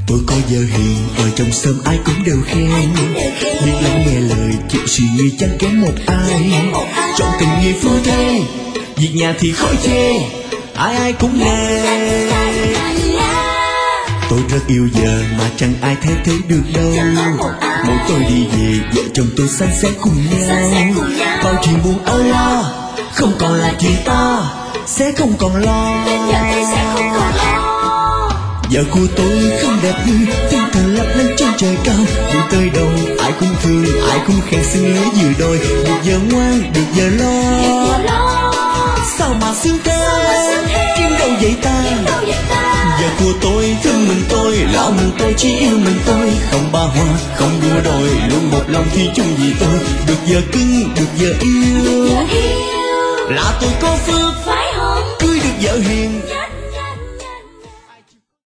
Tôi có vợ hiền, ở trong xóm ai cũng đều khen. Biết lắng nghe lời, chịu suy nghĩ chẳng kém một ai. Trong tình nghĩa phu thê, việc nhà thì khỏi chê, ai ai cũng nề. Tôi rất yêu vợ mà chẳng ai thay thế được đâu. Mỗi tôi đi về, vợ chồng tôi san sẻ cùng nhau. Bao chuyện buồn âu lo, không còn là chuyện to, sẽ không còn lo. Vợ của tôi không đẹp như tinh thần lấp lánh trên trời cao. Đi tới đâu ai cũng thương, ai cũng khen xinh lứa vừa đôi. Được vợ ngoan, được vợ lo, sao mà xứng thế, kiếm đâu vậy ta. Vợ của tôi thương mình tôi, lo mình tôi, chỉ yêu mình tôi. Không ba hoa, không đua đòi, luôn một lòng thi chung vì tôi. Được vợ cưng, được vợ yêu, là tôi có phước, cưới được vợ hiền.